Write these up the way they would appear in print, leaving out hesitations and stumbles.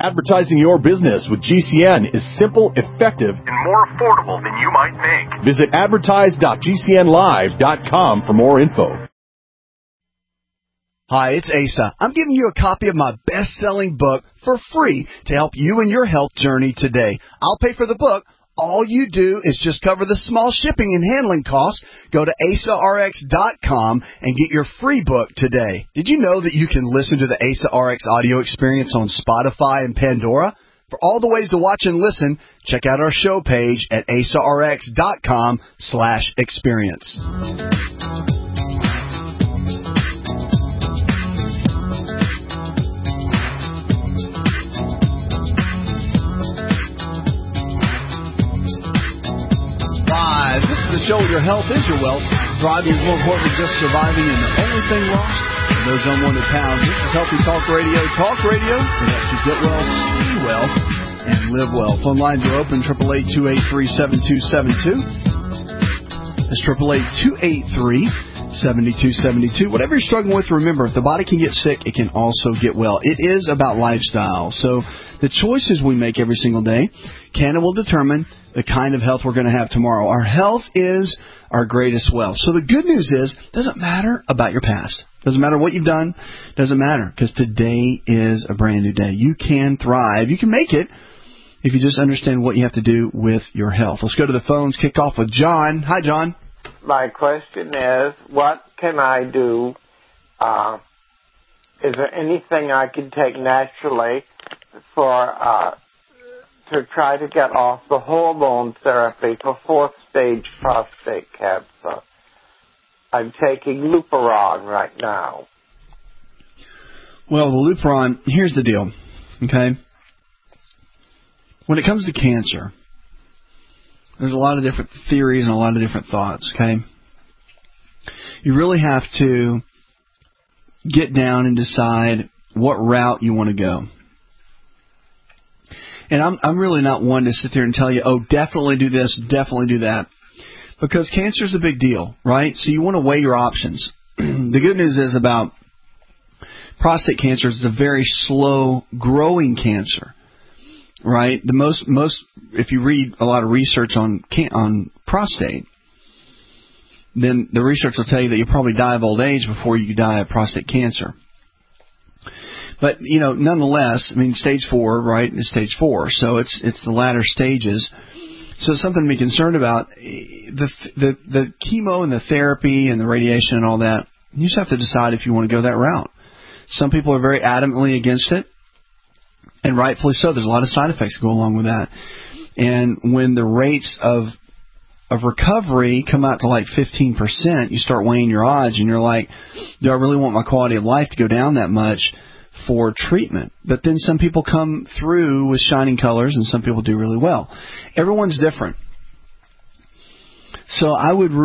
Advertising your business with GCN is simple, effective, and more affordable than you might think. Visit advertise.gcnlive.com for more info. Hi, it's Asa. I'm giving you a copy of my best-selling book for free to help you in your health journey today. I'll pay for the book. All you do is just cover the small shipping and handling costs. Go to AsaRx.com and get your free book today. Did you know that you can listen to the Asa RX audio experience on Spotify and Pandora? For all the ways to watch and listen, check out our show page at AsaRx.com/experience. This is the show where your health is your wealth. Thriving is more important than just surviving, and the only thing lost are those unwanted pounds. This is Healthy Talk Radio. Talk radio that helps you get well, stay well, and live well. Phone lines are open, 888-283-7272. That's 888-283-7272. Whatever you're struggling with, remember, if the body can get sick, it can also get well. It is about lifestyle. So the choices we make every single day can and will determine the kind of health we're going to have tomorrow. Our health is our greatest wealth. So the good news is, it doesn't matter about your past. Doesn't matter what you've done. Doesn't matter, because today is a brand new day. You can thrive. You can make it if you just understand what you have to do with your health. Let's go to the phones. Kick off with John. Hi, John. My question is, what can I do? Is there anything I can take naturally for to try to get off the hormone therapy for fourth-stage prostate cancer? I'm taking Leuperon right now. Well, the Leuperon, here's the deal, okay? When it comes to cancer, there's a lot of different theories and a lot of different thoughts, okay? You really have to get down and decide what route you want to go. And I'm really not one to sit there and tell you, oh, definitely do this, definitely do that. Because cancer is a big deal, right? So you want to weigh your options. The good news is about prostate cancer is a very slow-growing cancer, right? The most, if you read a lot of research on prostate, then the research will tell you that you'll probably die of old age before you die of prostate cancer. But, you know, nonetheless, I mean, stage 4, right, is stage 4. So it's the latter stages. So something to be concerned about. The chemo and the therapy and the radiation and all that, you just have to decide if you want to go that route. Some people are very adamantly against it, and rightfully so. There's a lot of side effects that go along with that. And when the rates of recovery come out to like 15%, you start weighing your odds, and you're like, do I really want my quality of life to go down that much for treatment? But then some people come through with shining colors, and some people do really well. Everyone's different. So I would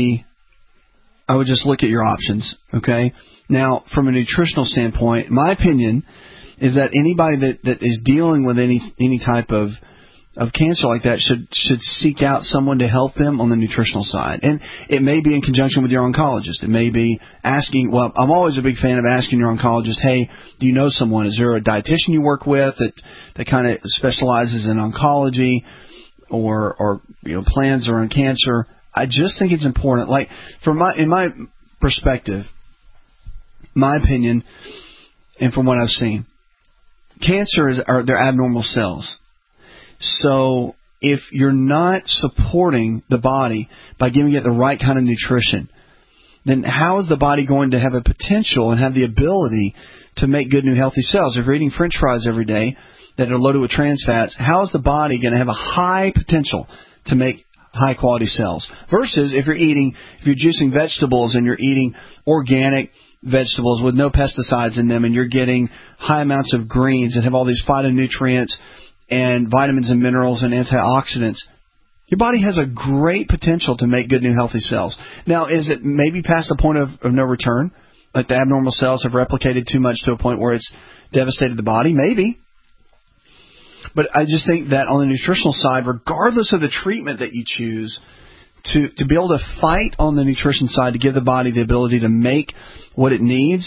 just look at your options, okay? Now, from a nutritional standpoint, my opinion is that anybody that is dealing with any type of cancer like that should seek out someone to help them on the nutritional side. And it may be in conjunction with your oncologist. It may be asking, well, I'm always a big fan of asking your oncologist, hey, do you know someone? Is there a dietitian you work with that kind of specializes in oncology or you know, plans around cancer? I just think it's important. Like, in my perspective, my opinion, and from what I've seen, cancer they're abnormal cells. So if you're not supporting the body by giving it the right kind of nutrition, then how is the body going to have a potential and have the ability to make good new healthy cells? If you're eating French fries every day that are loaded with trans fats, how is the body going to have a high potential to make high quality cells? Versus if you're juicing vegetables and you're eating organic vegetables with no pesticides in them, and you're getting high amounts of greens that have all these phytonutrients and vitamins and minerals and antioxidants, your body has a great potential to make good new healthy cells. Now, is it maybe past the point of no return? Like the abnormal cells have replicated too much to a point where it's devastated the body? Maybe. But I just think that on the nutritional side, regardless of the treatment that you choose, to be able to fight on the nutrition side to give the body the ability to make what it needs,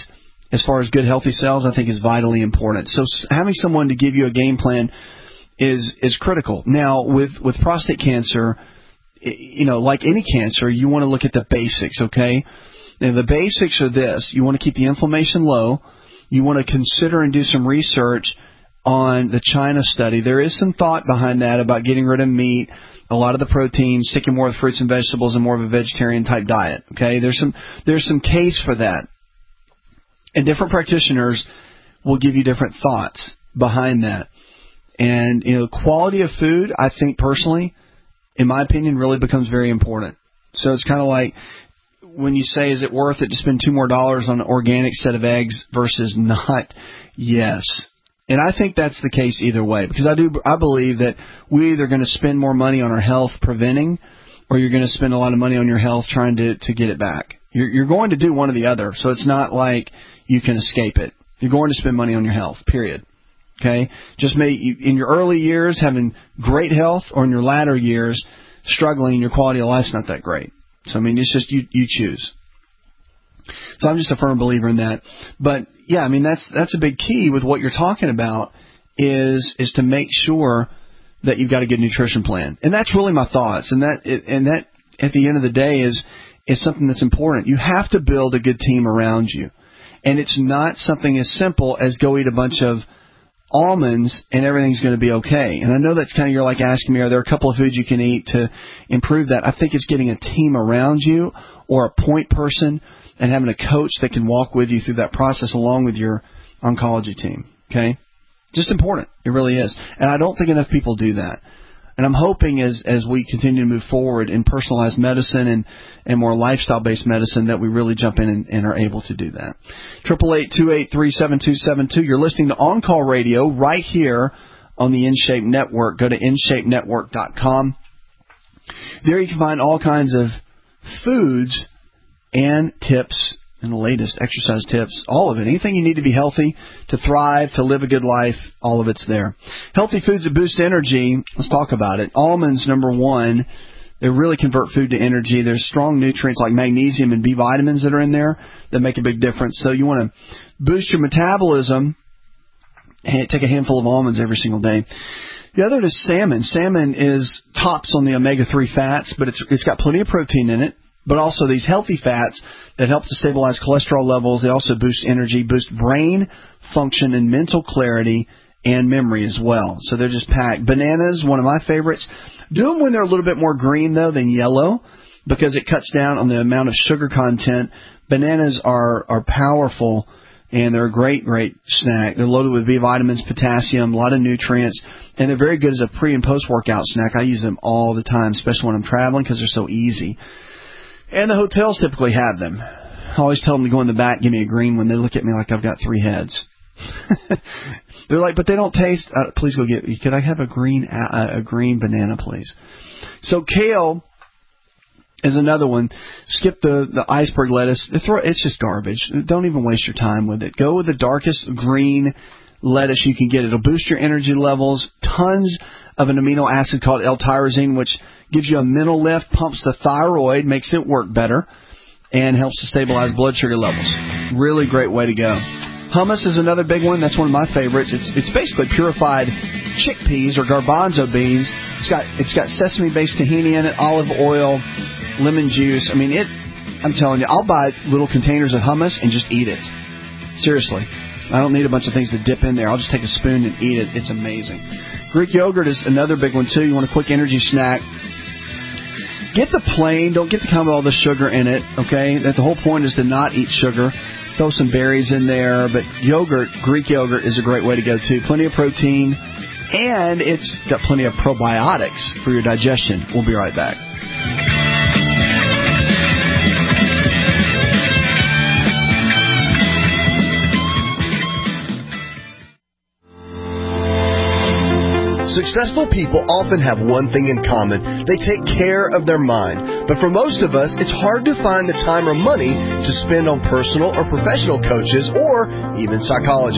as far as good, healthy cells, I think is vitally important. So having someone to give you a game plan is critical. Now, with prostate cancer, like any cancer, you want to look at the basics, okay? Now, the basics are this. You want to keep the inflammation low. You want to consider and do some research on the China study. There is some thought behind that about getting rid of meat, a lot of the protein, sticking more with fruits and vegetables and more of a vegetarian-type diet, okay? There's some case for that. And different practitioners will give you different thoughts behind that. And, quality of food, I think personally, in my opinion, really becomes very important. So it's kind of like when you say, is it worth it to spend $2 more on an organic set of eggs versus not? Yes. And I think that's the case either way, because I believe that we're either going to spend more money on our health preventing, or you're going to spend a lot of money on your health trying to get it back. You're going to do one or the other, so it's not like you can escape it. You're going to spend money on your health, period. Okay? Just in your early years having great health, or in your latter years struggling and your quality of life's not that great. So, it's just you choose. So I'm just a firm believer in that. But, yeah, that's a big key with what you're talking about is to make sure that you've got a good nutrition plan. And that's really my thoughts. And that at the end of the day is something that's important. You have to build a good team around you. And it's not something as simple as go eat a bunch of almonds and everything's going to be okay. And I know that's kind of, you're like asking me, are there a couple of foods you can eat to improve that? I think it's getting a team around you or a point person and having a coach that can walk with you through that process along with your oncology team. Okay? Just important. It really is. And I don't think enough people do that. And I'm hoping as we continue to move forward in personalized medicine and more lifestyle-based medicine that we really jump in and are able to do that. 888-283-7272. You're listening to On Call Radio right here on the InShape Network. Go to InShapeNetwork.com. There you can find all kinds of foods and tips and the latest exercise tips, all of it. Anything you need to be healthy, to thrive, to live a good life, all of it's there. Healthy foods that boost energy, let's talk about it. Almonds, number one, they really convert food to energy. There's strong nutrients like magnesium and B vitamins that are in there that make a big difference. So you want to boost your metabolism, and take a handful of almonds every single day. The other is salmon. Salmon is tops on the omega-3 fats, but it's got plenty of protein in it. But also these healthy fats that help to stabilize cholesterol levels. They also boost energy, boost brain function and mental clarity and memory as well. So they're just packed. Bananas, one of my favorites. Do them when they're a little bit more green, though, than yellow, because it cuts down on the amount of sugar content. Bananas are powerful, and they're a great snack. They're loaded with B vitamins, potassium, a lot of nutrients, and they're very good as a pre- and post-workout snack. I use them all the time, especially when I'm traveling, because they're so easy. And the hotels typically have them. I always tell them to go in the back, give me a green one. They look at me like I've got 3 heads. They're like, but they don't taste. Please go get. Could I have a green banana, please? So kale is another one. Skip the iceberg lettuce. It's just garbage. Don't even waste your time with it. Go with the darkest green lettuce you can get. It'll boost your energy levels. Tons of an amino acid called L-tyrosine, which gives you a mental lift, pumps the thyroid, makes it work better, and helps to stabilize blood sugar levels. Really great way to go. Hummus is another big one. That's one of my favorites. It's basically purified chickpeas or garbanzo beans. It's got sesame-based tahini in it, olive oil, lemon juice. I'm telling you, I'll buy little containers of hummus and just eat it. Seriously. I don't need a bunch of things to dip in there. I'll just take a spoon and eat it. It's amazing. Greek yogurt is another big one, too. You want a quick energy snack. Get the plain. Don't get the kind with all the sugar in it, okay? The whole point is to not eat sugar. Throw some berries in there. But yogurt, Greek yogurt, is a great way to go, too. Plenty of protein. And it's got plenty of probiotics for your digestion. We'll be right back. Successful people often have one thing in common. They take care of their mind. But for most of us, it's hard to find the time or money to spend on personal or professional coaches or even psychologists.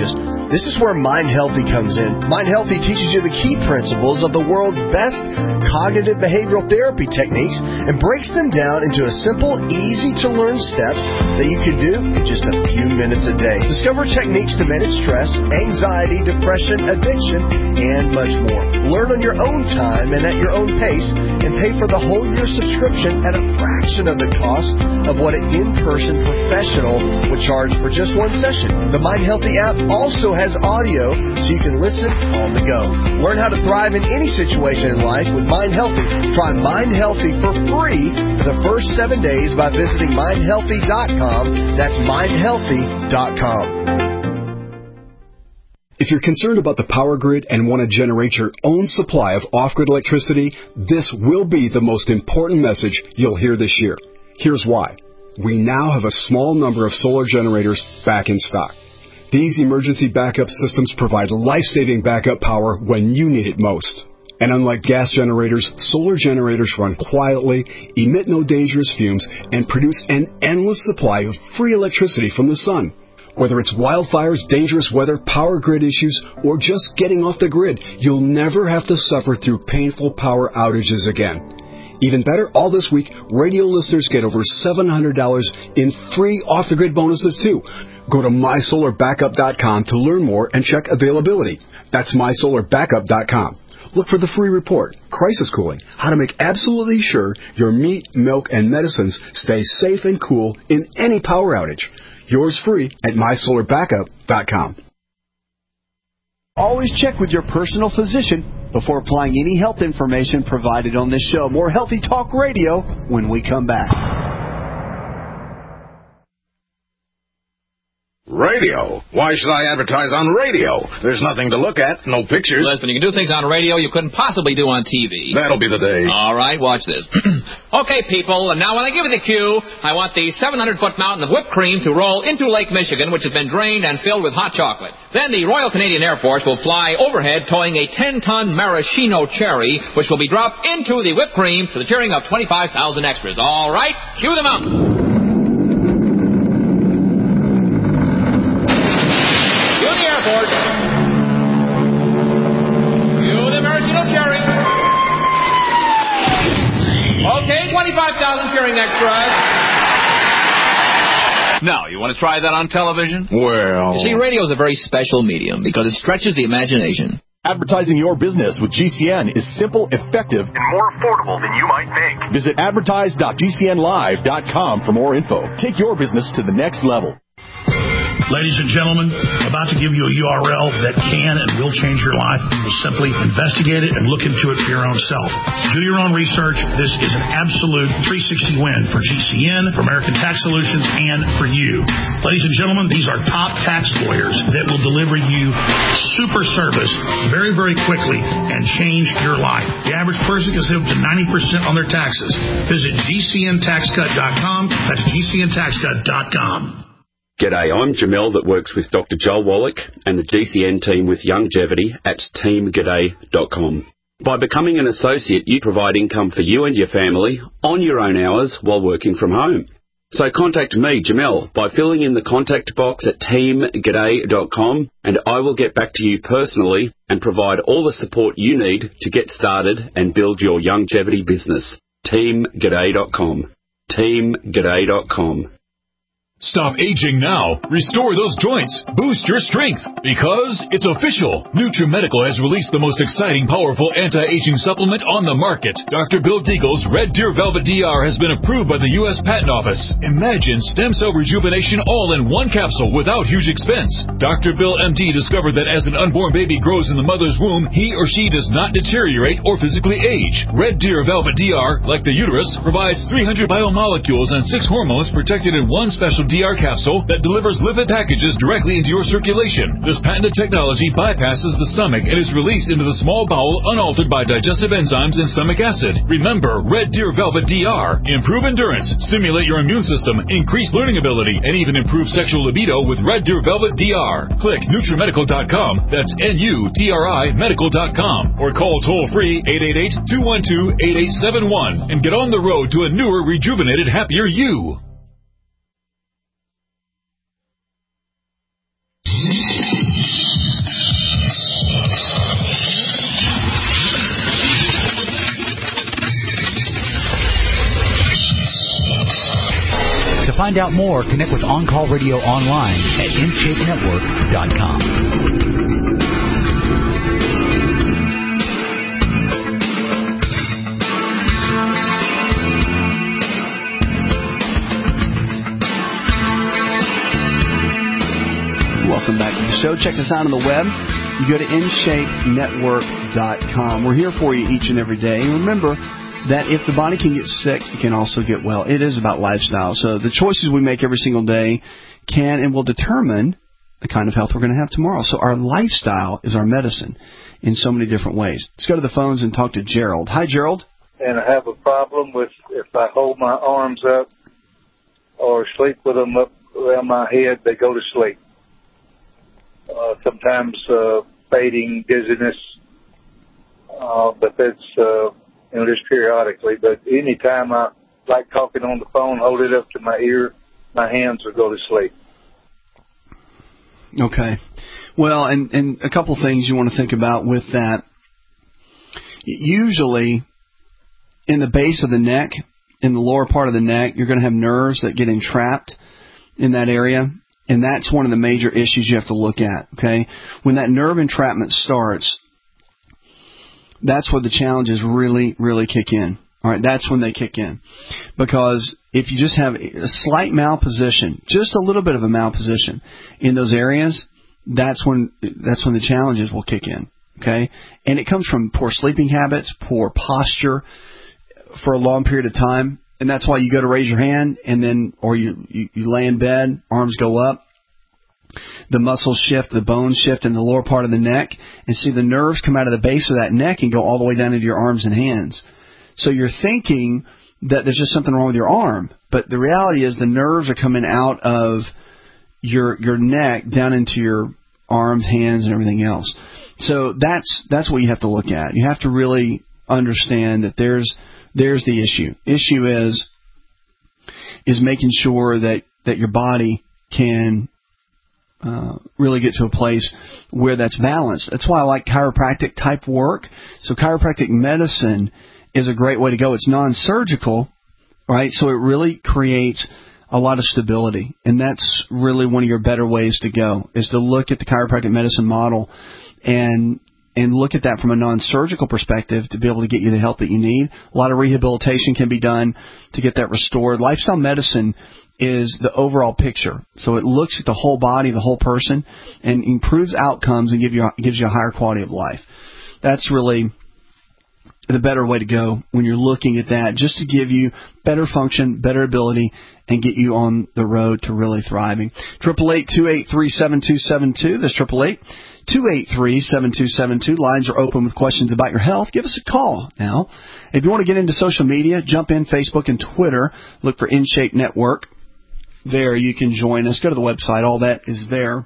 This is where Mind Healthy comes in. Mind Healthy teaches you the key principles of the world's best cognitive behavioral therapy techniques and breaks them down into a simple, easy-to-learn steps that you can do in just a few minutes a day. Discover techniques to manage stress, anxiety, depression, addiction, and much more. Learn on your own time and at your own pace, and pay for the whole year subscription at a fraction of the cost of what an in-person professional would charge for just one session. The Mind Healthy app also has audio so you can listen on the go. Learn how to thrive in any situation in life with Mind Healthy. Try Mind Healthy for free for the first 7 days by visiting mindhealthy.com. That's mindhealthy.com. If you're concerned about the power grid and want to generate your own supply of off-grid electricity, this will be the most important message you'll hear this year. Here's why. We now have a small number of solar generators back in stock. These emergency backup systems provide life-saving backup power when you need it most. And unlike gas generators, solar generators run quietly, emit no dangerous fumes, and produce an endless supply of free electricity from the sun. Whether it's wildfires, dangerous weather, power grid issues, or just getting off the grid, you'll never have to suffer through painful power outages again. Even better, all this week, radio listeners get over $700 in free off-the-grid bonuses, too. Go to mysolarbackup.com to learn more and check availability. That's mysolarbackup.com. Look for the free report, Crisis Cooling, how to make absolutely sure your meat, milk, and medicines stay safe and cool in any power outage. Yours free at mysolarbackup.com. Always check with your personal physician before applying any health information provided on this show. More Healthy Talk Radio when we come back. Radio? Why should I advertise on radio? There's nothing to look at, no pictures. Listen, you can do things on radio you couldn't possibly do on TV. That'll be the day. All right, watch this. Okay, people, and now when I give you the cue, I want the 700-foot mountain of whipped cream to roll into Lake Michigan, which has been drained and filled with hot chocolate. Then the Royal Canadian Air Force will fly overhead towing a 10-ton maraschino cherry, which will be dropped into the whipped cream to the cheering of 25,000 extras. All right, cue the mountain. Okay, 25,000 cheering extras. Now, you want to try that on television? Well... You see, radio is a very special medium because it stretches the imagination. Advertising your business with GCN is simple, effective, and more affordable than you might think. Visit advertise.gcnlive.com for more info. Take your business to the next level. Ladies and gentlemen, I'm about to give you a URL that can and will change your life. Simply investigate it and look into it for your own self. Do your own research. This is an absolute 360 win for GCN, for American Tax Solutions, and for you. Ladies and gentlemen, these are top tax lawyers that will deliver you super service very, very quickly and change your life. The average person can save up to 90% on their taxes. Visit GCNTaxCut.com. That's GCNTaxCut.com. G'day, I'm Jamel that works with Dr. Joel Wallach and the GCN team with Longevity at teamg'day.com. By becoming an associate, you provide income for you and your family on your own hours while working from home. So contact me, Jamel, by filling in the contact box at teamg'day.com, and I will get back to you personally and provide all the support you need to get started and build your longevity business. teamg'day.com. teamg'day.com. Stop aging now. Restore those joints. Boost your strength. Because it's official. NutriMedical has released the most exciting, powerful anti-aging supplement on the market. Dr. Bill Deagle's Red Deer Velvet DR has been approved by the U.S. Patent Office. Imagine stem cell rejuvenation all in one capsule without huge expense. Dr. Bill MD discovered that as an unborn baby grows in the mother's womb, he or she does not deteriorate or physically age. Red Deer Velvet DR, like the uterus, provides 300 biomolecules and 6 hormones protected in one special DR capsule that delivers lipid packages directly into your circulation. This patented technology bypasses the stomach and is released into the small bowel unaltered by digestive enzymes and stomach acid. Remember, Red Deer Velvet DR. Improve endurance, stimulate your immune system, increase learning ability, and even improve sexual libido with Red Deer Velvet DR. Click NutriMedical.com, that's NUTRI Medical.com, or call toll-free 888-212-8871 and get on the road to a newer, rejuvenated, happier you. find out more, connect with On Call Radio online at InShapeNetwork.com. Welcome back to the show. Check us out on the web. You go to InShapeNetwork.com. We're here for you each and every day. And remember that if the body can get sick, it can also get well. It is about lifestyle. So the choices we make every single day can and will determine the kind of health we're going to have tomorrow. So our lifestyle is our medicine in so many different ways. Let's go to the phones and talk to Gerald. Hi, Gerald. And I have a problem with if I hold my arms up or sleep with them up around my head, they go to sleep. Sometimes fading dizziness, but that's just periodically. But anytime I like talking on the phone, hold it up to my ear, my hands will go to sleep. Okay. Well, and a couple things you want to think about with that. Usually, in the base of the neck, in the lower part of the neck, you're going to have nerves that get entrapped in that area. And that's one of the major issues you have to look at, okay? When that nerve entrapment starts, that's where the challenges really, really kick in. All right, that's when they kick in. Because if you just have a slight malposition, just a little bit of a malposition in those areas, that's when the challenges will kick in, okay? And it comes from poor sleeping habits, poor posture for a long period of time. And that's why you go to raise your hand, and then, or you lay in bed, arms go up, the muscles shift, the bones shift in the lower part of the neck, and see the nerves come out of the base of that neck and go all the way down into your arms and hands. So you're thinking that there's just something wrong with your arm, but the reality is the nerves are coming out of your neck down into your arms, hands, and everything else. So that's what you have to look at. You have to really understand that there's the issue. Issue is making sure that your body can really get to a place where that's balanced. That's why I like chiropractic type work. So chiropractic medicine is a great way to go. It's non-surgical, right? So it really creates a lot of stability. And that's really one of your better ways to go, is to look at the chiropractic medicine model and look at that from a non-surgical perspective to be able to get you the help that you need. A lot of rehabilitation can be done to get that restored. Lifestyle medicine is the overall picture. So it looks at the whole body, the whole person, and improves outcomes and gives you a higher quality of life. That's really the better way to go when you're looking at that, just to give you better function, better ability, and get you on the road to really thriving. 888-283-7272. That's 888-283-7272. Lines are open with questions about your health. Give us a call now. If you want to get into social media, jump in Facebook and Twitter. Look for InShape Network. There you can join us. Go to the website. All that is there.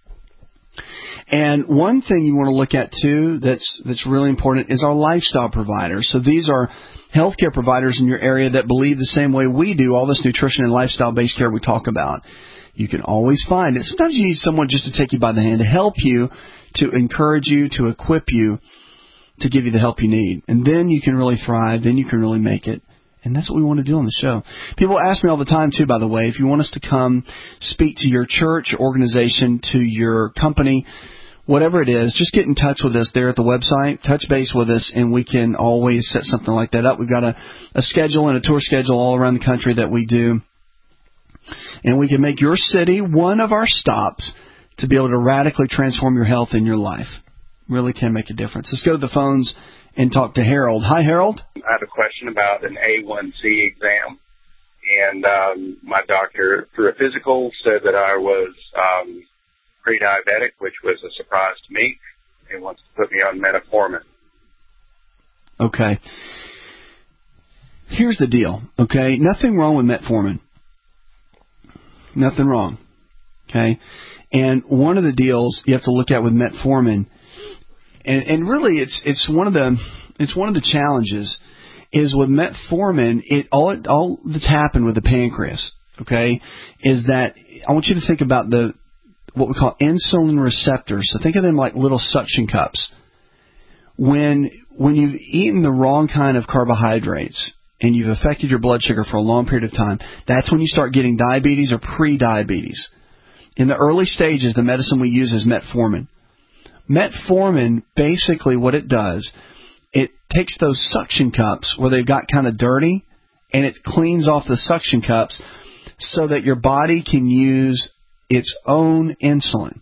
And one thing you want to look at, too, that's really important is our lifestyle providers. So these are healthcare providers in your area that believe the same way we do, all this nutrition and lifestyle-based care we talk about. You can always find it. Sometimes you need someone just to take you by the hand, to help you, to encourage you, to equip you, to give you the help you need. And then you can really thrive. Then you can really make it. And that's what we want to do on the show. People ask me all the time, too, by the way, if you want us to come speak to your church, organization, to your company, whatever it is, just get in touch with us there at the website. Touch base with us, and we can always set something like that up. We've got a schedule and a tour schedule all around the country that we do. And we can make your city one of our stops to be able to radically transform your health and your life. Really can make a difference. Let's go to the phones and talk to Harold. Hi, Harold. I have a question about an A1C exam. And my doctor, through a physical, said that I was pre-diabetic, which was a surprise to me, and wants to put me on metformin. Okay. Here's the deal, okay? Nothing wrong with metformin. Nothing wrong, okay? And one of the deals you have to look at with metformin, and really it's one of the challenges, is with metformin, all that's happened with the pancreas, okay, is that I want you to think about what we call insulin receptors. So think of them like little suction cups. When you've eaten the wrong kind of carbohydrates, and you've affected your blood sugar for a long period of time, that's when you start getting diabetes or pre-diabetes. In the early stages, the medicine we use is metformin. Metformin, basically what it does, it takes those suction cups where they've got kind of dirty, and it cleans off the suction cups so that your body can use its own insulin.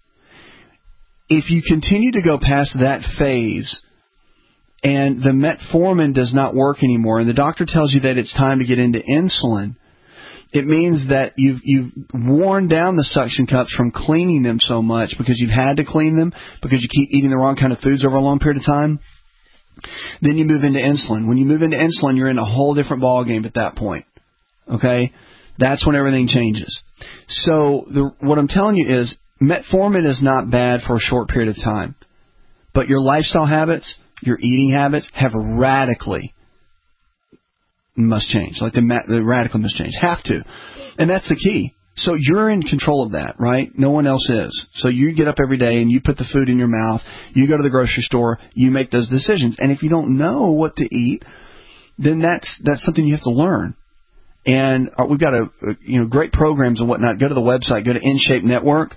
If you continue to go past that phase and the metformin does not work anymore, and the doctor tells you that it's time to get into insulin, it means that you've worn down the suction cups from cleaning them so much because you've had to clean them because you keep eating the wrong kind of foods over a long period of time. Then you move into insulin. When you move into insulin, you're in a whole different ballgame at that point. Okay? That's when everything changes. So what I'm telling you is metformin is not bad for a short period of time. But your lifestyle habits, your eating habits have radically must change. Like the radical must change. Have to. And that's the key. So you're in control of that, right? No one else is. So you get up every day and you put the food in your mouth. You go to the grocery store. You make those decisions. And if you don't know what to eat, then that's something you have to learn. And we've got great programs and whatnot. Go to the website. Go to InShape Network.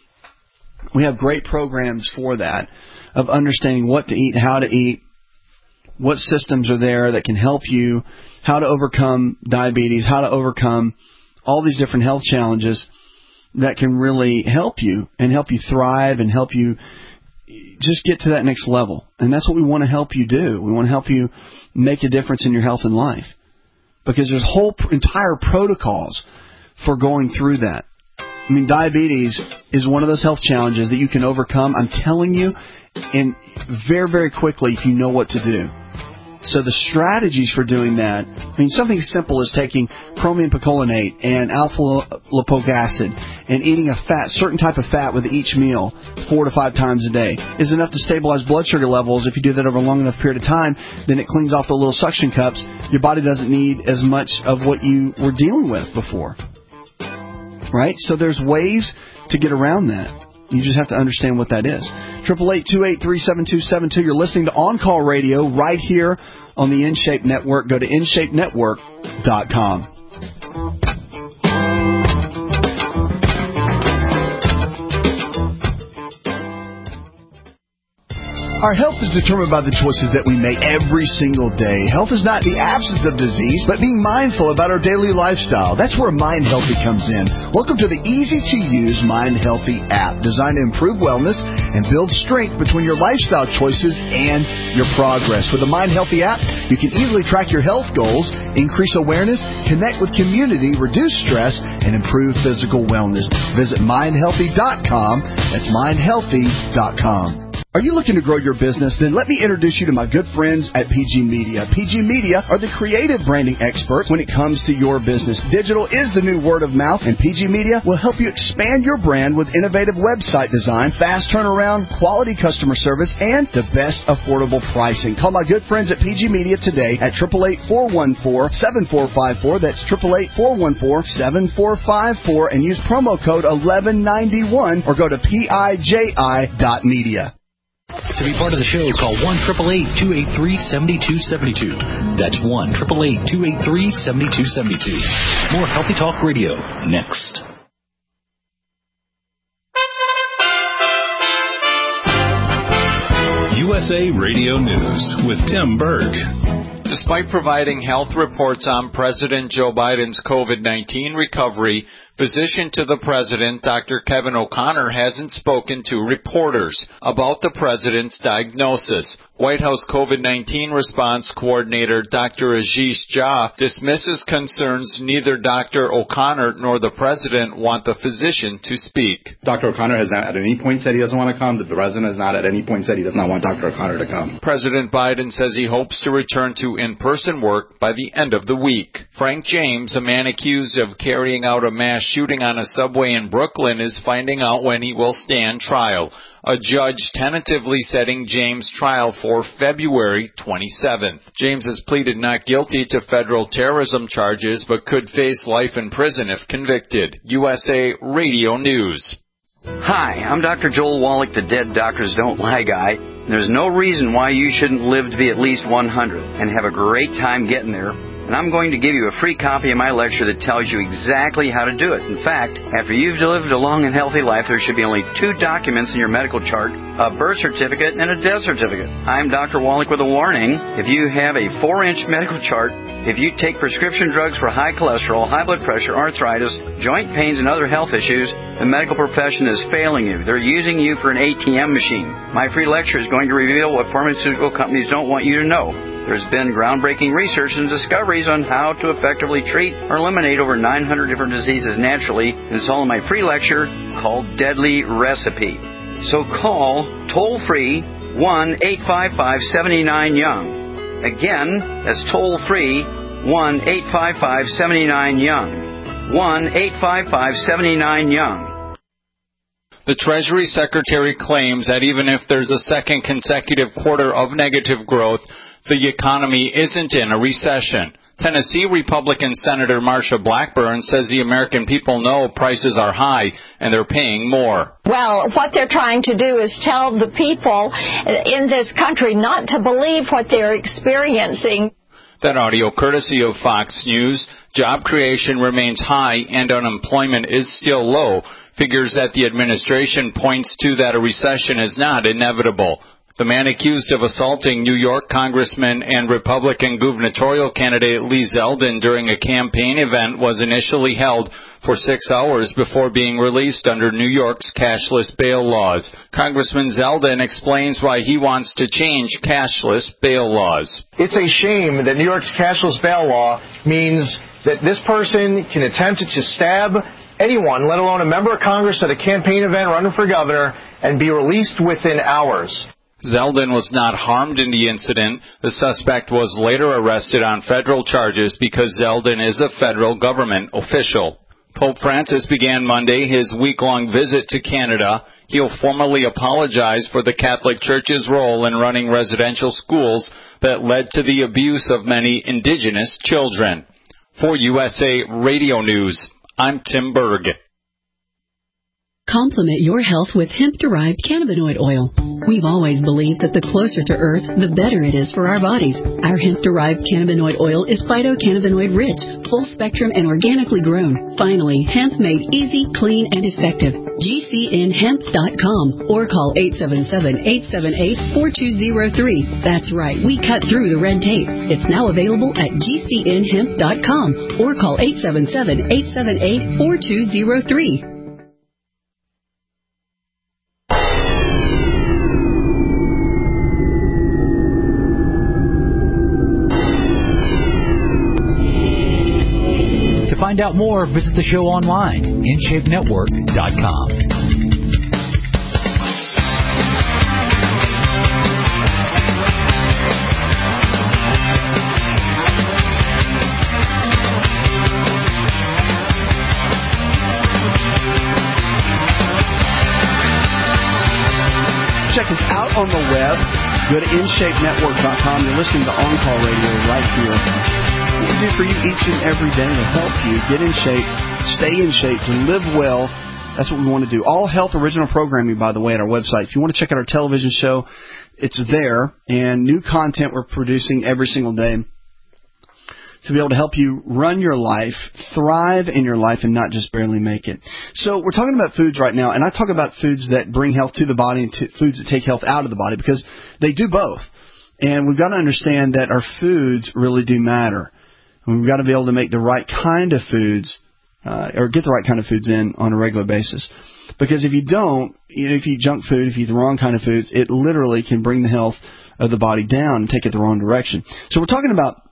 We have great programs for that, of understanding what to eat, how to eat, what systems are there that can help you, how to overcome diabetes, how to overcome all these different health challenges that can really help you and help you thrive and help you just get to that next level. And that's what we want to help you do. We want to help you make a difference in your health and life, because there's whole entire protocols for going through that. I mean, diabetes is one of those health challenges that you can overcome, I'm telling you, and very, very quickly if you know what to do. So the strategies for doing that, I mean, something simple as taking chromium picolinate and alpha-lipoic acid and eating a certain type of fat with each meal 4 to 5 times a day is enough to stabilize blood sugar levels. If you do that over a long enough period of time, then it cleans off the little suction cups. Your body doesn't need as much of what you were dealing with before. Right? So there's ways to get around that. You just have to understand what that is. 888-283-7272. You're listening to On Call Radio right here on the InShape Network. Go to InShapeNetwork.com. Our health is determined by the choices that we make every single day. Health is not the absence of disease, but being mindful about our daily lifestyle. That's where Mind Healthy comes in. Welcome to the easy-to-use Mind Healthy app, designed to improve wellness and build strength between your lifestyle choices and your progress. With the Mind Healthy app, you can easily track your health goals, increase awareness, connect with community, reduce stress, and improve physical wellness. Visit mindhealthy.com. That's mindhealthy.com. Are you looking to grow your business? Then let me introduce you to my good friends at PG Media. PG Media are the creative branding experts when it comes to your business. Digital is the new word of mouth, and PG Media will help you expand your brand with innovative website design, fast turnaround, quality customer service, and the best affordable pricing. Call my good friends at PG Media today at 888-414-7454. That's 888-414-7454, and use promo code 1191 or go to PIJI.media. To be part of the show, call 1-888-283-7272. That's 1-888-283-7272. More Healthy Talk Radio next. USA Radio News with Tim Berg. Despite providing health reports on President Joe Biden's COVID-19 recovery, physician to the president, Dr. Kevin O'Connor, hasn't spoken to reporters about the president's diagnosis. White House COVID-19 response coordinator Dr. Ashish Jha dismisses concerns neither Dr. O'Connor nor the president want the physician to speak. Dr. O'Connor has not at any point said he doesn't want to come. The president has not at any point said he does not want Dr. O'Connor to come. President Biden says he hopes to return to in-person work by the end of the week. Frank James, a man accused of carrying out a mass shooting on a subway in Brooklyn, is finding out when he will stand trial. A judge tentatively setting James' trial for February 27th. James has pleaded not guilty to federal terrorism charges, but could face life in prison if convicted. USA Radio News. Hi, I'm Dr. Joel Wallach, the Dead Doctors Don't Lie guy. There's no reason why you shouldn't live to be at least 100 and have a great time getting there. And I'm going to give you a free copy of my lecture that tells you exactly how to do it. In fact, after you've lived a long and healthy life, there should be only 2 documents in your medical chart, a birth certificate and a death certificate. I'm Dr. Wallach with a warning. If you have a 4-inch medical chart, if you take prescription drugs for high cholesterol, high blood pressure, arthritis, joint pains, and other health issues, the medical profession is failing you. They're using you for an ATM machine. My free lecture is going to reveal what pharmaceutical companies don't want you to know. There's been groundbreaking research and discoveries on how to effectively treat or eliminate over 900 different diseases naturally, and it's all in my free lecture called Deadly Recipe. So call toll-free 1-855-79-YOUNG. Again, that's toll-free 1-855-79-YOUNG. 1-855-79-YOUNG. The Treasury Secretary claims that even if there's a second consecutive quarter of negative growth, the economy isn't in a recession. Tennessee Republican Senator Marsha Blackburn says the American people know prices are high and they're paying more. Well, what they're trying to do is tell the people in this country not to believe what they're experiencing. That audio courtesy of Fox News. Job creation remains high and unemployment is still low. Figures that the administration points to that a recession is not inevitable. The man accused of assaulting New York Congressman and Republican gubernatorial candidate Lee Zeldin during a campaign event was initially held for 6 hours before being released under New York's cashless bail laws. Congressman Zeldin explains why he wants to change cashless bail laws. It's a shame that New York's cashless bail law means that this person can attempt to stab anyone, let alone a member of Congress at a campaign event running for governor, and be released within hours. Zeldin was not harmed in the incident. The suspect was later arrested on federal charges because Zeldin is a federal government official. Pope Francis began Monday his week-long visit to Canada. He'll formally apologize for the Catholic Church's role in running residential schools that led to the abuse of many Indigenous children. For USA Radio News, I'm Tim Berg. Complement your health with hemp-derived cannabinoid oil. We've always believed that the closer to Earth, the better it is for our bodies. Our hemp-derived cannabinoid oil is phytocannabinoid-rich, full-spectrum, and organically grown. Finally, hemp made easy, clean, and effective. GCNhemp.com or call 877-878-4203. That's right, we cut through the red tape. It's now available at GCNhemp.com or call 877-878-4203. To find out more, visit the show online, InShapeNetwork.com. Check us out on the web. Go to InShapeNetwork.com. You're listening to On-Call Radio right here. What we do for you each and every day to help you get in shape, stay in shape, to live well. That's what we want to do. All health original programming, by the way, at our website. If you want to check out our television show, it's there. And new content we're producing every single day to be able to help you run your life, thrive in your life, and not just barely make it. So we're talking about foods right now, and I talk about foods that bring health to the body and foods that take health out of the body, because they do both. And we've got to understand that our foods really do matter. And we've got to be able to make the right kind of foods, or get the right kind of foods in on a regular basis. Because if you don't, if you eat junk food, if you eat the wrong kind of foods, it literally can bring the health of the body down and take it the wrong direction. So we're talking about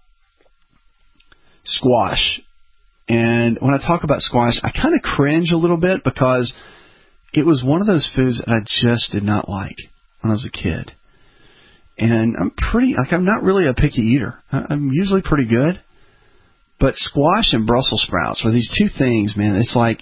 squash. And when I talk about squash, I kind of cringe a little bit because it was one of those foods that I just did not like when I was a kid. And I'm not really a picky eater. I'm usually pretty good. But squash and Brussels sprouts are these two things, man. It's like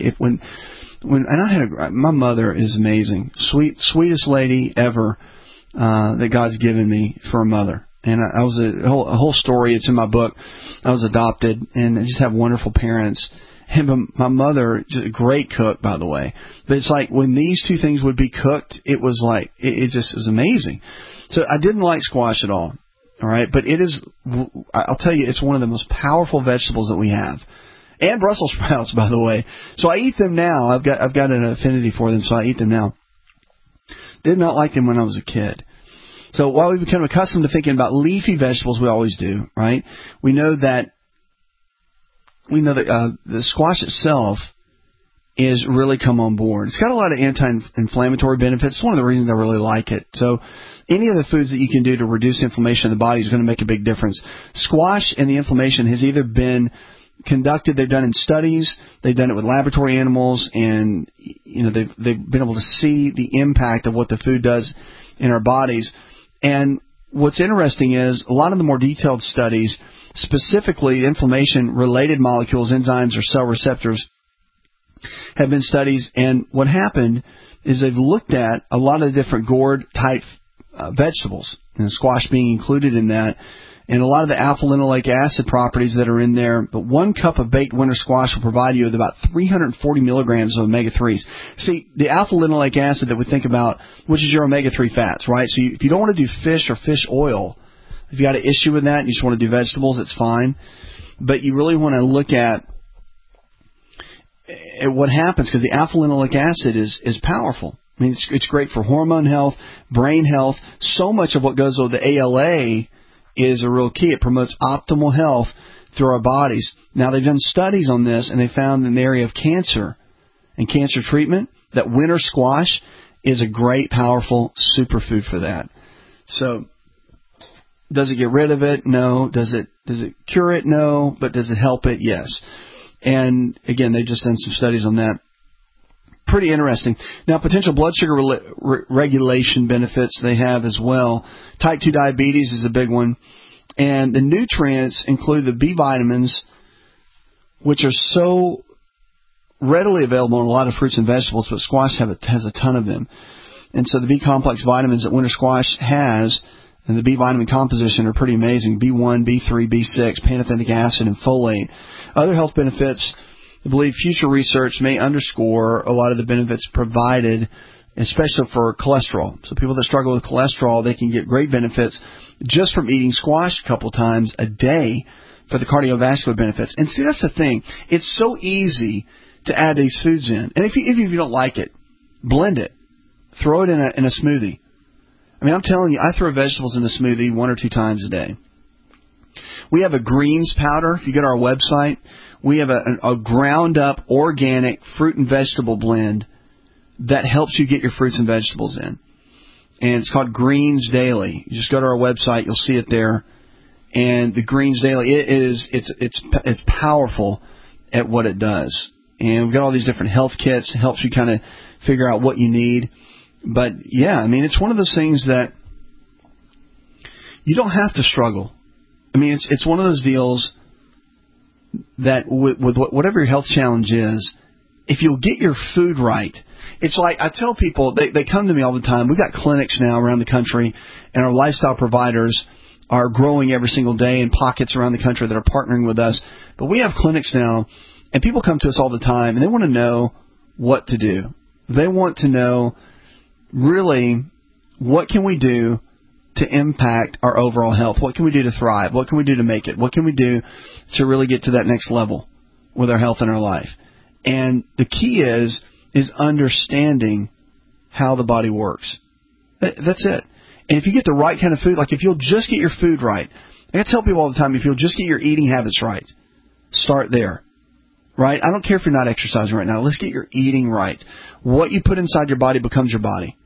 my mother is amazing, sweetest lady ever that God's given me for a mother. And I was a whole story. It's in my book. I was adopted, and I just have wonderful parents. And my mother, just a great cook, by the way. But it's like when these two things would be cooked, it was like, it just was amazing. So I didn't like squash at all. All right. But it is, I'll tell you, it's one of the most powerful vegetables that we have. And Brussels sprouts, by the way. So I eat them now. I've got an affinity for them, so I eat them now. Did not like them when I was a kid. So while we become accustomed to thinking about leafy vegetables, we always do, right? We know that the squash itself is really come on board. It's got a lot of anti-inflammatory benefits. It's one of the reasons I really like it. So any of the foods that you can do to reduce inflammation in the body is going to make a big difference. Squash and the inflammation has either been conducted, they've done in studies, they've done it with laboratory animals, and they've been able to see the impact of what the food does in our bodies. And what's interesting is a lot of the more detailed studies, specifically inflammation-related molecules, enzymes, or cell receptors, have been studies. And what happened is they've looked at a lot of different gourd-type vegetables, and squash being included in that, and a lot of the alpha-linoleic acid properties that are in there. But 1 cup of baked winter squash will provide you with about 340 milligrams of omega-3s. See, the alpha-linoleic acid that we think about, which is your omega-3 fats, right? So if you don't want to do fish or fish oil, if you got an issue with that and you just want to do vegetables, it's fine. But you really want to look at what happens, because the alpha-linoleic acid is powerful. I mean, it's great for hormone health, brain health. So much of what goes with the ALA is a real key. It promotes optimal health through our bodies. Now, they've done studies on this, and they found in the area of cancer and cancer treatment that winter squash is a great, powerful superfood for that. So, does it get rid of it? No. Does it cure it? No. But does it help it? Yes. And, again, they've just done some studies on that. Pretty interesting. Now, potential blood sugar regulation benefits they have as well. Type 2 diabetes is a big one. And the nutrients include the B vitamins, which are so readily available in a lot of fruits and vegetables, but squash has a ton of them. And so the B complex vitamins that winter squash has, and the B vitamin composition, are pretty amazing. B1, B3, B6, pantothenic acid, and folate. Other health benefits, I believe future research may underscore a lot of the benefits provided, especially for cholesterol. So people that struggle with cholesterol, they can get great benefits just from eating squash a couple times a day for the cardiovascular benefits. And see, that's the thing. It's so easy to add these foods in. And if you don't like it, blend it. Throw it in a smoothie. I mean, I'm telling you, I throw vegetables in a smoothie 1 or 2 times a day. We have a greens powder. If you go to our website, we have a ground-up organic fruit and vegetable blend that helps you get your fruits and vegetables in. And it's called Greens Daily. You just go to our website, you'll see it there. And the Greens Daily, it's powerful at what it does. And we've got all these different health kits. It helps you kind of figure out what you need. But, yeah, I mean, it's one of those things that you don't have to struggle. I mean, it's one of those deals that with whatever your health challenge is, if you'll get your food right, it's like I tell people, they come to me all the time. We've got clinics now around the country, and our lifestyle providers are growing every single day in pockets around the country that are partnering with us. But we have clinics now, and people come to us all the time, and they want to know what to do. They want to know, really, what can we do to impact our overall health? What can we do to thrive? What can we do to make it? What can we do to really get to that next level with our health and our life? And the key is understanding how the body works. That's it. And if you get the right kind of food, like if you'll just get your food right, I tell people all the time, if you'll just get your eating habits right, start there. Right? I don't care if you're not exercising right now. Let's get your eating right. What you put inside your body becomes your body.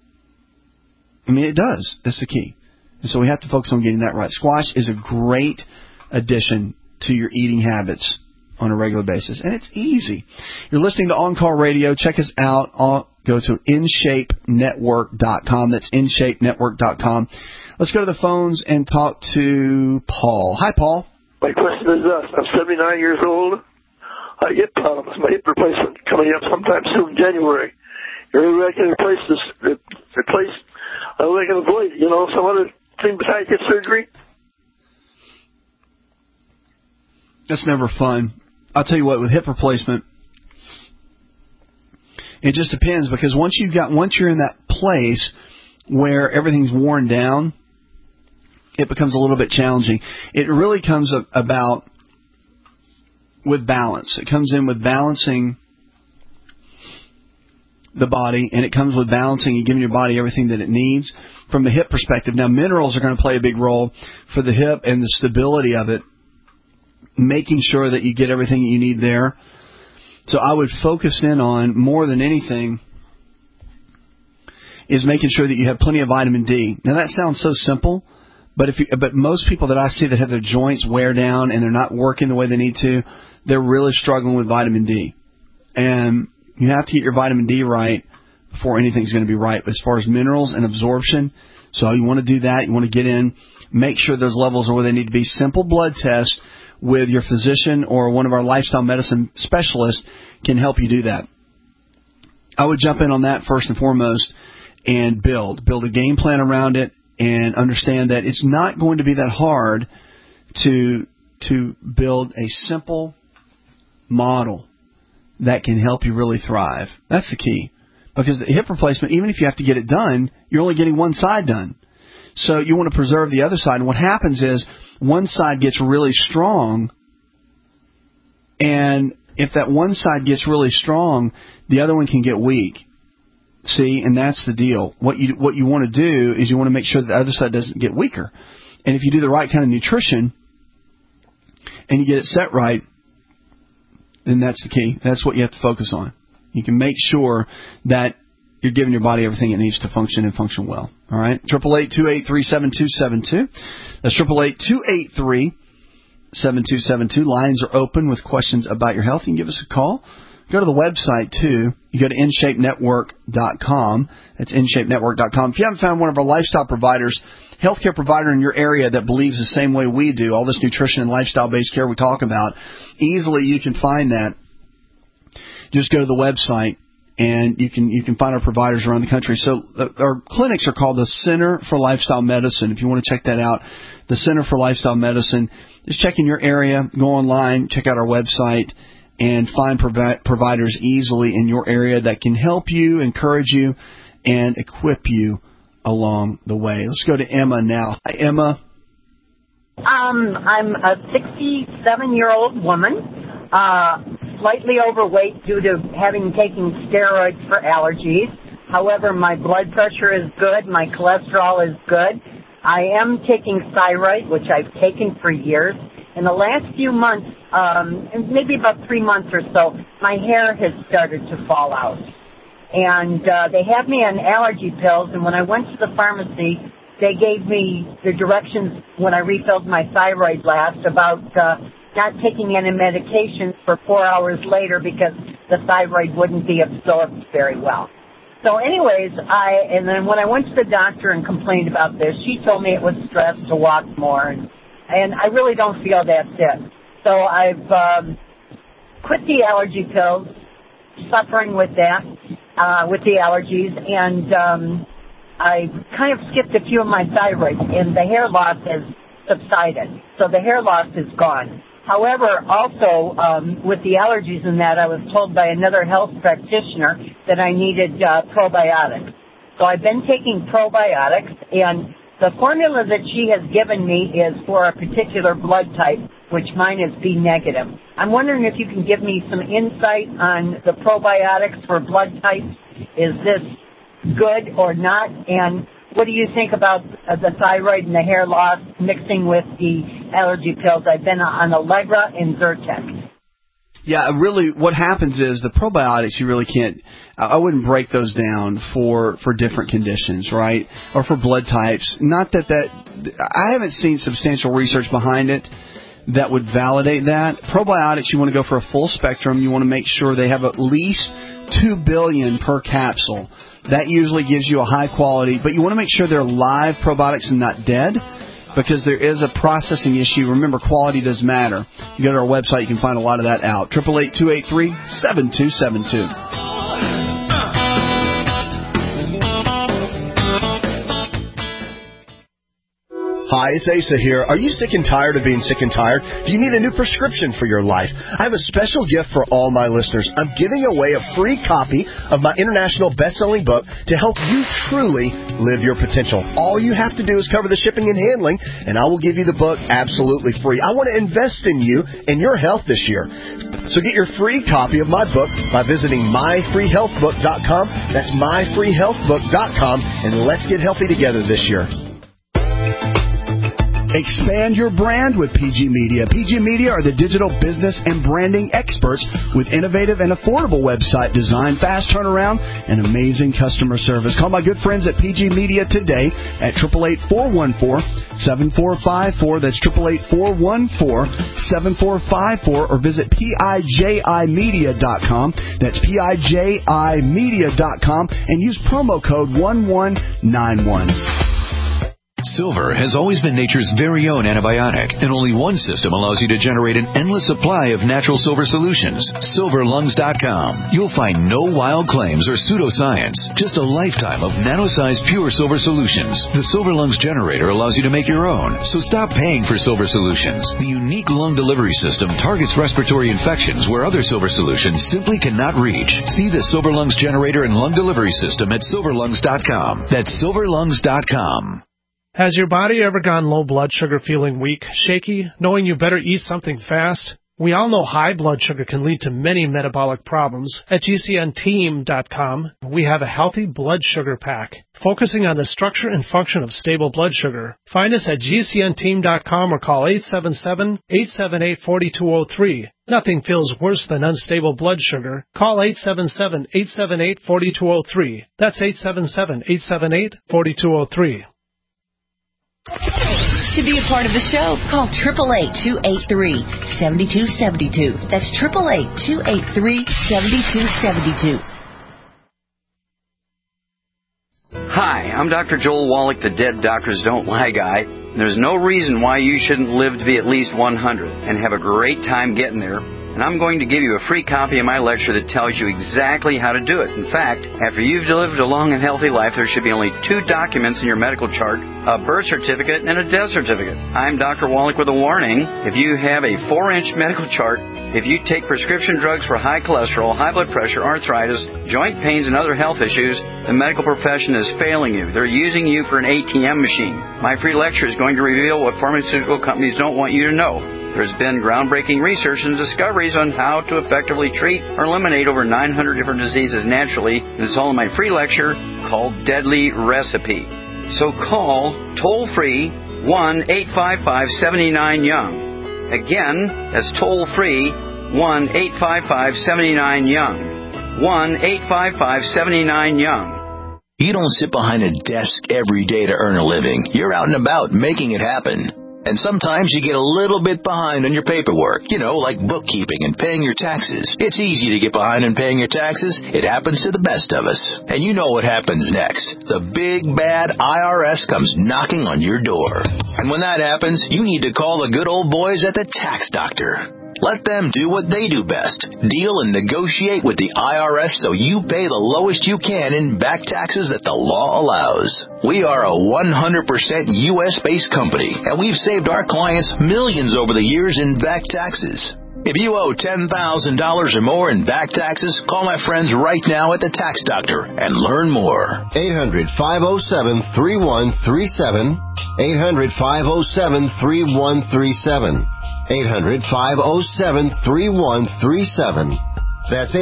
I mean, it does. That's the key. And so we have to focus on getting that right. Squash is a great addition to your eating habits on a regular basis. And it's easy. You're listening to On Call Radio. Check us out. Go to InShapeNetwork.com. That's InShapeNetwork.com. Let's go to the phones and talk to Paul. Hi, Paul. My question is this. I'm 79 years old. I get problems. My hip replacement coming up sometime soon in January. Maybe I can replace I can avoid, some other thing besides hip surgery. That's never fun. I'll tell you what, with hip replacement, It just depends, because once you're in that place where everything's worn down, it becomes a little bit challenging. It really comes about with balance. It comes in with balancing the body, and it comes with balancing and giving your body everything that it needs from the hip perspective. Now, minerals are going to play a big role for the hip and the stability of it, making sure that you get everything you need there. So I would focus in on, more than anything, is making sure that you have plenty of vitamin D. Now, that sounds so simple, but most people that I see that have their joints wear down and they're not working the way they need to, they're really struggling with vitamin D. And you have to get your vitamin D right before anything's going to be right as far as minerals and absorption. So you want to do that. You want to get in, make sure those levels are where they need to be. Simple blood tests with your physician or one of our lifestyle medicine specialists can help you do that. I would jump in on that first and foremost and build a game plan around it, and understand that it's not going to be that hard to build a simple model that can help you really thrive. That's the key. Because the hip replacement, even if you have to get it done, you're only getting one side done. So you want to preserve the other side. And what happens is one side gets really strong, and if that one side gets really strong, the other one can get weak. See, and that's the deal. What you want to do is you want to make sure that the other side doesn't get weaker. And if you do the right kind of nutrition and you get it set right, then that's the key. That's what you have to focus on. You can make sure that you're giving your body everything it needs to function and function well. All right? 888-283-7272. That's 888-283-7272. Lines are open with questions about your health. You can give us a call. Go to the website, too. You go to InShapeNetwork.com. That's InShapeNetwork.com. If you haven't found one of our lifestyle providers, healthcare provider in your area that believes the same way we do, all this nutrition and lifestyle-based care we talk about, easily you can find that. Just go to the website, and you can find our providers around the country. So our clinics are called the Center for Lifestyle Medicine. If you want to check that out, the Center for Lifestyle Medicine. Just check in your area, go online, check out our website, and find providers easily in your area that can help you, encourage you, and equip you along the way. Let's go to Emma now. Hi, Emma. I'm a 67-year-old woman, slightly overweight due to having taken steroids for allergies. However, my blood pressure is good. My cholesterol is good. I am taking thyroid, which I've taken for years. In the last few months, maybe about 3 months or so, my hair has started to fall out. And they have me on allergy pills, and when I went to the pharmacy, they gave me the directions when I refilled my thyroid last about not taking any medication for 4 hours later because the thyroid wouldn't be absorbed very well. So anyways, and then when I went to the doctor and complained about this, she told me it was stress, to walk more, and I really don't feel that's it. So I've quit the allergy pills, suffering with that, with the allergies, and I kind of skipped a few of my thyroid, and the hair loss has subsided. So the hair loss is gone. However, also, with the allergies and that, I was told by another health practitioner that I needed probiotics. So I've been taking probiotics, and the formula that she has given me is for a particular blood type, which mine is B negative. I'm wondering if you can give me some insight on the probiotics for blood types. Is this good or not? And what do you think about the thyroid and the hair loss mixing with the allergy pills? I've been on Allegra and Zyrtec. Yeah, really what happens is the probiotics, you really can't, I wouldn't break those down for different conditions, right? Or for blood types. Not that I haven't seen substantial research behind it that would validate that. Probiotics, you want to go for a full spectrum. You want to make sure they have at least 2 billion per capsule. That usually gives you a high quality, but you want to make sure they're live probiotics and not dead, because there is a processing issue. Remember, quality does matter. You go to our website, you can find a lot of that out. 888-283-7272. Hi, it's Asa here. Are you sick and tired of being sick and tired? Do you need a new prescription for your life? I have a special gift for all my listeners. I'm giving away a free copy of my international best-selling book to help you truly live your potential. All you have to do is cover the shipping and handling, and I will give you the book absolutely free. I want to invest in you and your health this year. So get your free copy of my book by visiting myfreehealthbook.com. That's myfreehealthbook.com, and let's get healthy together this year. Expand your brand with PG Media. PG Media are the digital business and branding experts with innovative and affordable website design, fast turnaround, and amazing customer service. Call my good friends at PG Media today at 888-414-7454. That's 888-414-7454, or visit PIJImedia.com. That's PIJImedia.com, and use promo code 1191. Silver has always been nature's very own antibiotic, and only one system allows you to generate an endless supply of natural silver solutions. SilverLungs.com. You'll find no wild claims or pseudoscience, just a lifetime of nano-sized pure silver solutions. The Silver Lungs generator allows you to make your own, so stop paying for silver solutions. The unique lung delivery system targets respiratory infections where other silver solutions simply cannot reach. See the Silver Lungs generator and lung delivery system at SilverLungs.com. That's SilverLungs.com. Has your body ever gone low blood sugar, feeling weak, shaky, knowing you better eat something fast? We all know high blood sugar can lead to many metabolic problems. At GCNteam.com, we have a healthy blood sugar pack, focusing on the structure and function of stable blood sugar. Find us at GCNteam.com or call 877-878-4203. Nothing feels worse than unstable blood sugar. Call 877-878-4203. That's 877-878-4203. To be a part of the show, call 888-283-7272. That's 888-283-7272. Hi, I'm Dr. Joel Wallach, the Dead Doctors Don't Lie guy. There's no reason why you shouldn't live to be at least 100 and have a great time getting there. And I'm going to give you a free copy of my lecture that tells you exactly how to do it. In fact, after you've lived a long and healthy life, there should be only 2 documents in your medical chart, a birth certificate and a death certificate. I'm Dr. Wallach with a warning. If you have a 4-inch medical chart, if you take prescription drugs for high cholesterol, high blood pressure, arthritis, joint pains, and other health issues, the medical profession is failing you. They're using you for an ATM machine. My free lecture is going to reveal what pharmaceutical companies don't want you to know. There's been groundbreaking research and discoveries on how to effectively treat or eliminate over 900 different diseases naturally, and it's all in my free lecture called Deadly Recipe. So call toll-free 1-855-79-YOUNG. Again, that's toll-free 1-855-79-YOUNG. 1-855-79-YOUNG. You don't sit behind a desk every day to earn a living. You're out and about making it happen. And sometimes you get a little bit behind on your paperwork, like bookkeeping and paying your taxes. It's easy to get behind on paying your taxes. It happens to the best of us. And you know what happens next. The big, bad IRS comes knocking on your door. And when that happens, you need to call the good old boys at the Tax Doctor. Let them do what they do best. Deal and negotiate with the IRS so you pay the lowest you can in back taxes that the law allows. We are a 100% U.S.-based company, and we've saved our clients millions over the years in back taxes. If you owe $10,000 or more in back taxes, call my friends right now at the Tax Doctor and learn more. 800-507-3137. 800-507-3137. 800-507-3137. That's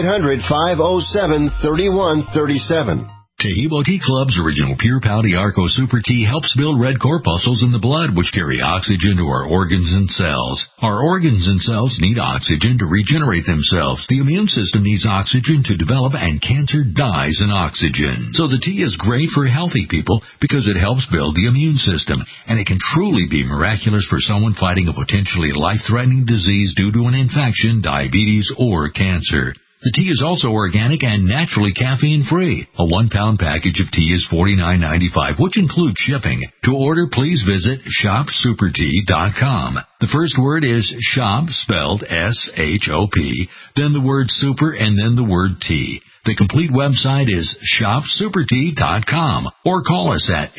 800-507-3137. Taheebo Tea Club's original Pure Pouty Arco Super Tea helps build red corpuscles in the blood, which carry oxygen to our organs and cells. Our organs and cells need oxygen to regenerate themselves. The immune system needs oxygen to develop, and cancer dies in oxygen. So the tea is great for healthy people because it helps build the immune system, and it can truly be miraculous for someone fighting a potentially life-threatening disease due to an infection, diabetes, or cancer. The tea is also organic and naturally caffeine-free. A 1-pound package of tea is $49.95, which includes shipping. To order, please visit shopsupertea.com. The first word is shop, spelled S-H-O-P, then the word super, and then the word tea. The complete website is shopsupertea.com or call us at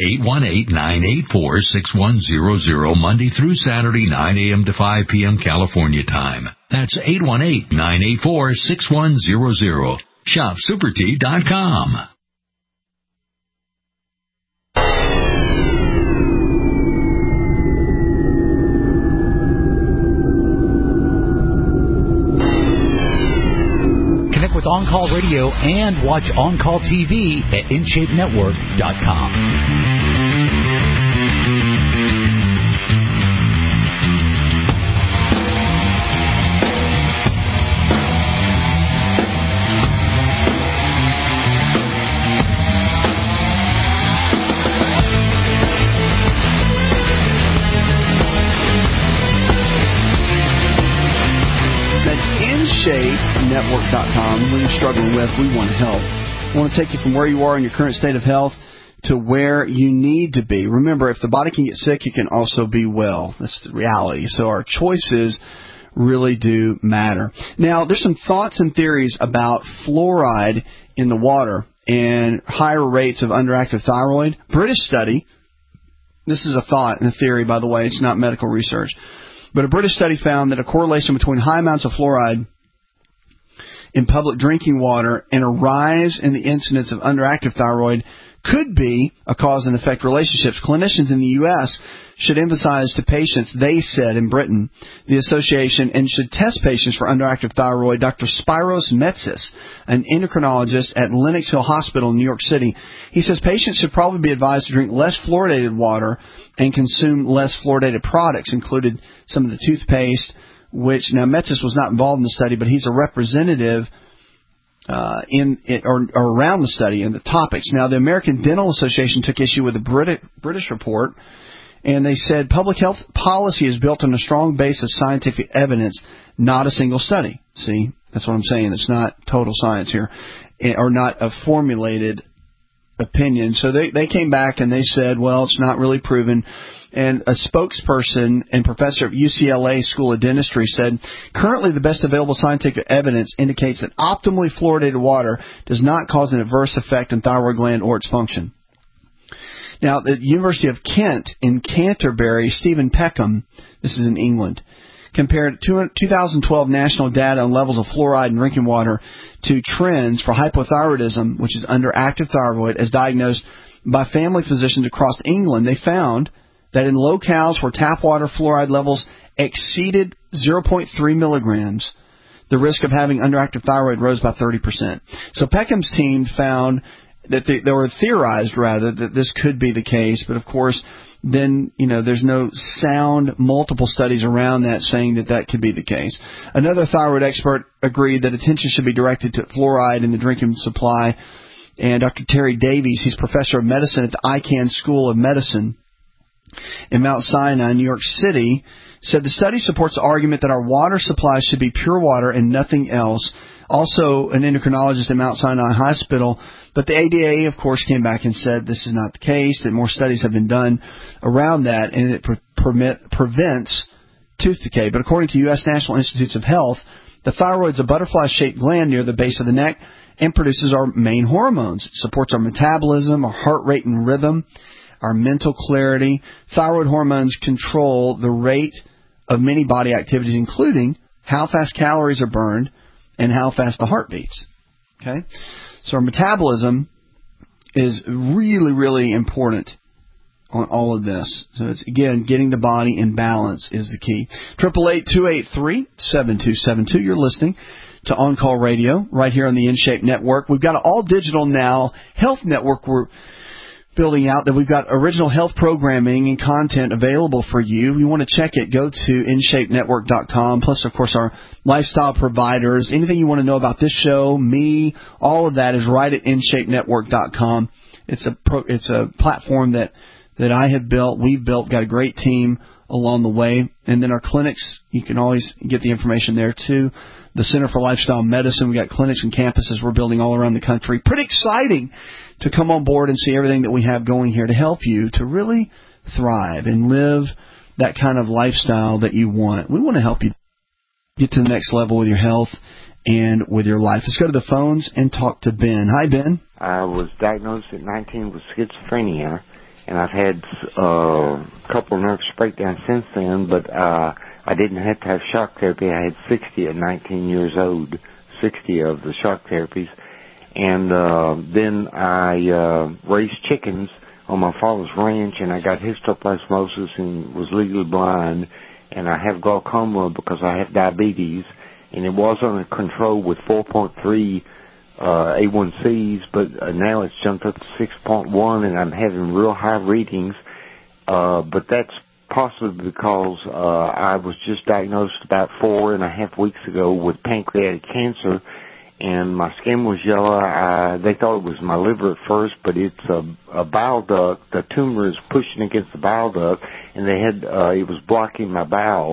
818-984-6100 Monday through Saturday, 9 a.m. to 5 p.m. California time. That's 818-984-6100. shopsupertea.com. Connect with On Call Radio and watch On Call TV at InShapeNetwork.com. InShapeNetwork.com. What you're struggling with, we want to help. We want to take you from where you are in your current state of health to where you need to be. Remember, if the body can get sick, it can also be well. That's the reality. So our choices really do matter. Now, there's some thoughts and theories about fluoride in the water and higher rates of underactive thyroid. British study, this is a thought and a theory, by the way, it's not medical research, but a British study found that a correlation between high amounts of fluoride in public drinking water and a rise in the incidence of underactive thyroid could be a cause and effect relationships. Clinicians in the U.S. should emphasize to patients, they said in Britain, the association and should test patients for underactive thyroid. Dr. Spiros Metsis, an endocrinologist at Lenox Hill Hospital in New York City, he says patients should probably be advised to drink less fluoridated water and consume less fluoridated products, included some of the toothpaste, which now Metsis was not involved in the study, but he's a representative in it or around the study and the topics. Now, the American Dental Association took issue with the British report, and they said public health policy is built on a strong base of scientific evidence, not a single study. See, that's what I'm saying. It's not total science here, or not a formulated opinion. So they came back and they said, well, it's not really proven. And a spokesperson and professor at UCLA School of Dentistry said, currently the best available scientific evidence indicates that optimally fluoridated water does not cause an adverse effect on thyroid gland or its function. Now, the University of Kent in Canterbury, Stephen Peckham, this is in England, compared 2012 national data on levels of fluoride in drinking water to trends for hypothyroidism, which is underactive thyroid, as diagnosed by family physicians across England. They found that in locales where tap water fluoride levels exceeded 0.3 milligrams, the risk of having underactive thyroid rose by 30%. So Peckham's team found that they were theorized, rather, that this could be the case. But, of course, then, there's no sound multiple studies around that saying that that could be the case. Another thyroid expert agreed that attention should be directed to fluoride in the drinking supply. And Dr. Terry Davies, he's professor of medicine at the Icahn School of Medicine in Mount Sinai, New York City, said the study supports the argument that our water supply should be pure water and nothing else. Also an endocrinologist at Mount Sinai Hospital. But the ADA, of course, came back and said this is not the case, that more studies have been done around that, and it prevents tooth decay. But according to U.S. National Institutes of Health, the thyroid is a butterfly-shaped gland near the base of the neck and produces our main hormones. It supports our metabolism, our heart rate and rhythm, our mental clarity. Thyroid hormones control the rate of many body activities, including how fast calories are burned and how fast the heart beats. Okay? So our metabolism is really, really important on all of this. So it's, again, getting the body in balance is the key. 888-283-7272. You're listening to On Call Radio right here on the InShape Network. We've got an all-digital now health network we're building out, that we've got original health programming and content available for you. You want to check it, go to InShapeNetwork.com. Plus, of course, our lifestyle providers. Anything you want to know about this show, me, all of that is right at InShapeNetwork.com. It's a platform that I have built, we've built, got a great team along the way. And then our clinics, you can always get the information there too. The Center for Lifestyle Medicine, we got clinics and campuses we're building all around the country. Pretty exciting to come on board and see everything that we have going here to help you to really thrive and live that kind of lifestyle that you want. We want to help you get to the next level with your health and with your life. Let's go to the phones and talk to Ben. Hi, Ben. I was diagnosed at 19 with schizophrenia, and I've had a couple of nervous breakdowns since then, but I didn't have to have shock therapy. I had 60 at 19 years old, 60 of the shock therapies. And then I raised chickens on my father's ranch, and I got histoplasmosis and was legally blind, and I have glaucoma because I have diabetes, and it was under control with 4.3 A1Cs, but now it's jumped up to 6.1, and I'm having real high readings, but that's possibly because I was just diagnosed about 4.5 weeks ago with pancreatic cancer, and my skin was yellow. They thought it was my liver at first, but it's a bile duct. The tumor is pushing against the bile duct, and it was blocking my bowel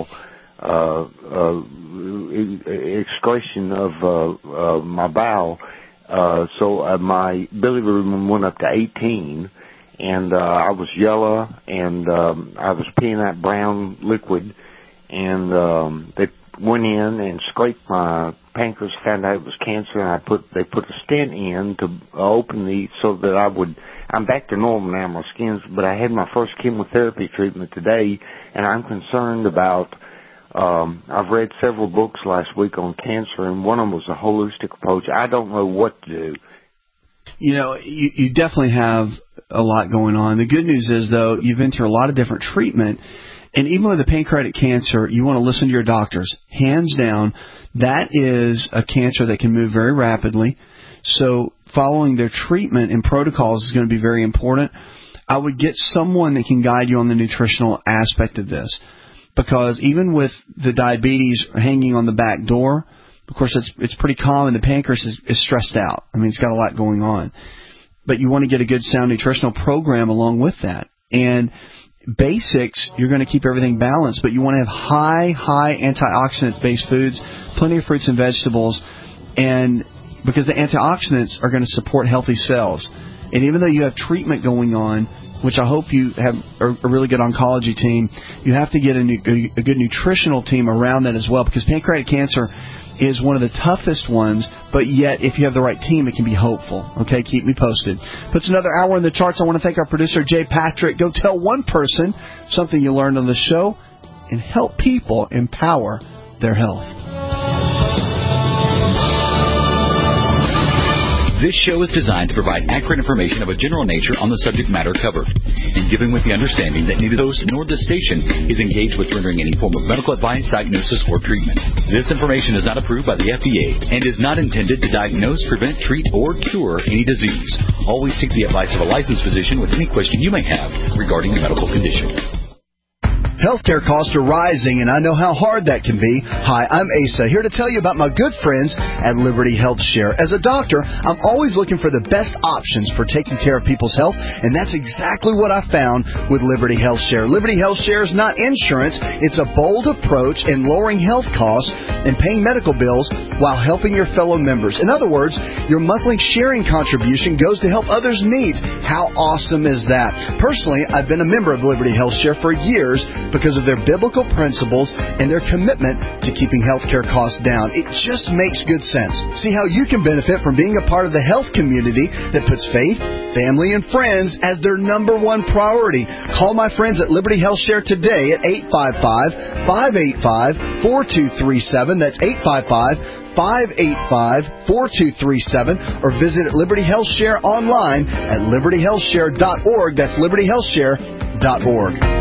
excretion of my bowel. So my bilirubin went up to 18, and I was yellow, and I was peeing out brown liquid, and they went in and scraped my pancreas, found out it was cancer, and they put a stent in to open so that I'm back to normal now, my skin's, but I had my first chemotherapy treatment today, and I'm concerned about, I've read several books last week on cancer, and one of them was a holistic approach. I don't know what to do. You know, you definitely have a lot going on. The good news is, though, you've been through a lot of different treatment. And even with the pancreatic cancer, you want to listen to your doctors. Hands down, that is a cancer that can move very rapidly. So following their treatment and protocols is going to be very important. I would get someone that can guide you on the nutritional aspect of this. Because even with the diabetes hanging on the back door, of course, it's pretty common. The pancreas is stressed out. I mean, it's got a lot going on. But you want to get a good, sound nutritional program along with that. And basics, you're going to keep everything balanced, but you want to have high antioxidant-based foods, plenty of fruits and vegetables, and because the antioxidants are going to support healthy cells. And even though you have treatment going on, which I hope you have a really good oncology team, you have to get a good nutritional team around that as well, because pancreatic cancer is one of the toughest ones, but yet if you have the right team, it can be hopeful. Okay, keep me posted. Puts another hour in the charts. I want to thank our producer, Jay Patrick. Go tell one person something you learned on the show and help people empower their health. This show is designed to provide accurate information of a general nature on the subject matter covered, and given with the understanding that neither the host nor the station is engaged with rendering any form of medical advice, diagnosis, or treatment. This information is not approved by the FDA and is not intended to diagnose, prevent, treat, or cure any disease. Always seek the advice of a licensed physician with any question you may have regarding a medical condition. Healthcare costs are rising, and I know how hard that can be. Hi, I'm Asa, here to tell you about my good friends at Liberty Health Share. As a doctor, I'm always looking for the best options for taking care of people's health, and that's exactly what I found with Liberty Health Share. Liberty Health Share is not insurance. It's a bold approach in lowering health costs and paying medical bills while helping your fellow members. In other words, your monthly sharing contribution goes to help others' needs. How awesome is that? Personally, I've been a member of Liberty Health Share for years because of their biblical principles and their commitment to keeping healthcare costs down. It just makes good sense. See how you can benefit from being a part of the health community that puts faith, family, and friends as their number one priority. Call my friends at Liberty Health Share today at 855-585-4237. That's 855-585-4237, or visit Liberty Health Share online at libertyhealthshare.org. That's libertyhealthshare.org.